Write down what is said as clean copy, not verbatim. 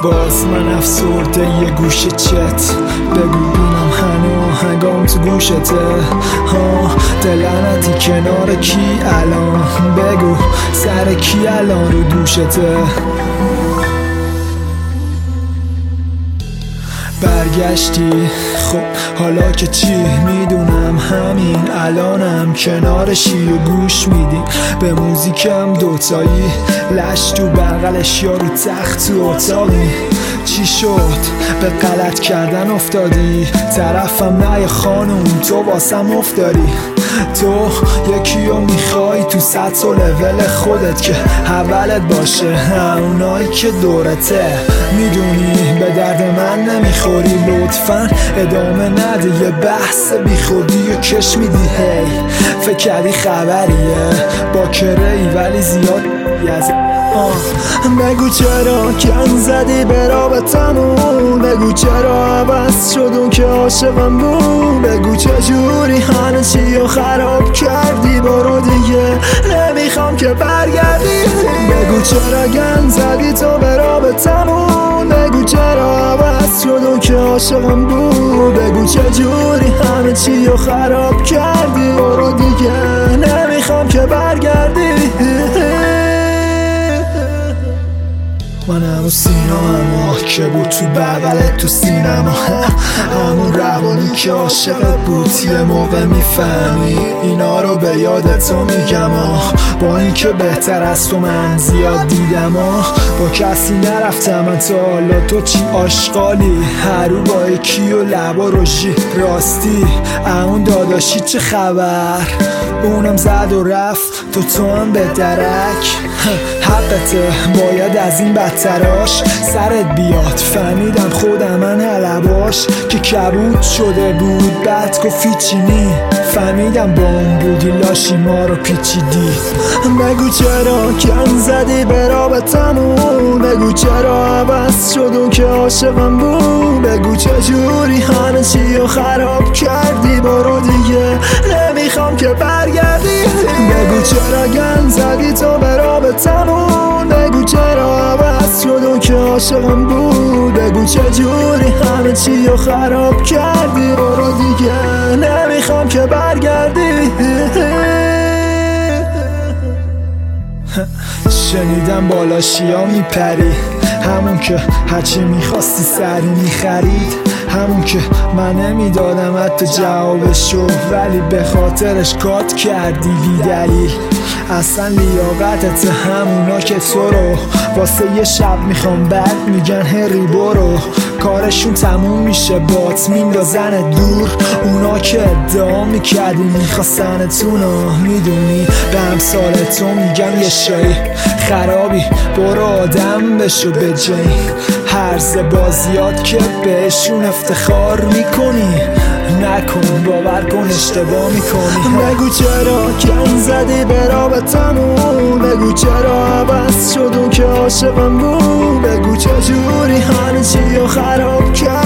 باز من افسرده یه گوشه چت. بگو بینم هنو هنگام تو گوشته ها. دلنتی کنار کی الان؟ بگو سر کی الان رو دوشته؟ برگشتی خب حالا که چی؟ میدونم همین الانم کنارشی و گوش میدی به موزیکم دوتایی، لش تو بغلش یا رو تخت تو اتاقی. چی شد؟ به غلط کردن افتادی؟ طرفم نه خانوم، تو واسم افتادی. تو یکی رو میخوای تو سطح و لول خودت که اولت باشه، اونایی که دورته. میدونی به درد من نمیخوری، لطفا ادامه نده یه بحث بی خودی و کش میدی. هی فکر کردی خبریه با کرهی ولی زیاد بگو چرا کم زدی به رابطمون؟ بگو چرا عوض شد اون که عاشقم بود؟ بگو چجوری همه چی رو خراب کردی؟ برو دیگه نمیخوام که برگردی. بگو چرا گم زدی تو به رابطمون؟ بگو چرا عوض شد اون که عاشقم بود؟ بگو چجوری همه چی رو خراب کردی؟ برو دیگه نمیخوام که برگردی. من همون سینما که بود تو بغلت تو سینما، همون روانی که عاشقت بود. یه موقع میفهمی اینا رو به یاد تو میگم با اینکه بهتر از تو من زیاد دیدم با کسی نرفتم من تا حالا. تو چی آشغالی هر رو با یکی و لبا روشی راستی؟ اون داداشی چه خبر؟ اونم زد و رفت تو هم به درک. حقته باید از این بدتراش سرت بیاد. فهمیدم خودم من حلباش که کبود شده بود بعد گفتی چینی. فهمیدم با اون بودی لاشی ما رو پیچیدی. بگو چرا کم زدی به رابطمون؟ بگو چرا عوض شد اون که عاشقم بود؟ بگو چجوری همه چی رو خراب کردی؟ برو دیگه نمیخوام که برگردی. بگو چرا گم زدی تو به رابطمون؟ بگو چرا عوض شد اون که عاشقم بود؟ بگو چجوری همه چی رو خراب کردی؟ برو دیگه نمیخوام که برگردی. شنیدم بالا شیا میپری، همون که هرچی میخواستی سری میخرید، همون که من نمیدادم حتی جوابشو ولی به خاطرش کات کردی بی دلیل. اصلا لیاقتت همونا که تو رو واسه یه شب میخوام بعد میگن هری برو. کارشون تموم میشه بات میندازن دور. اونا که ادعا میکردی میخواستنتونو، میدونی به امثال تو میگم یه شایی خرابی برو آدم بشو به جای هرز بازیات که بهشون افتخار میکنی. نکن باور کن اشتباه میکنی. بگو چرا کم زدی به رابطمون؟ بگو چرا عوض شد اون که عاشقم بود؟ بگو چجوری همه چی رو خراب کرد؟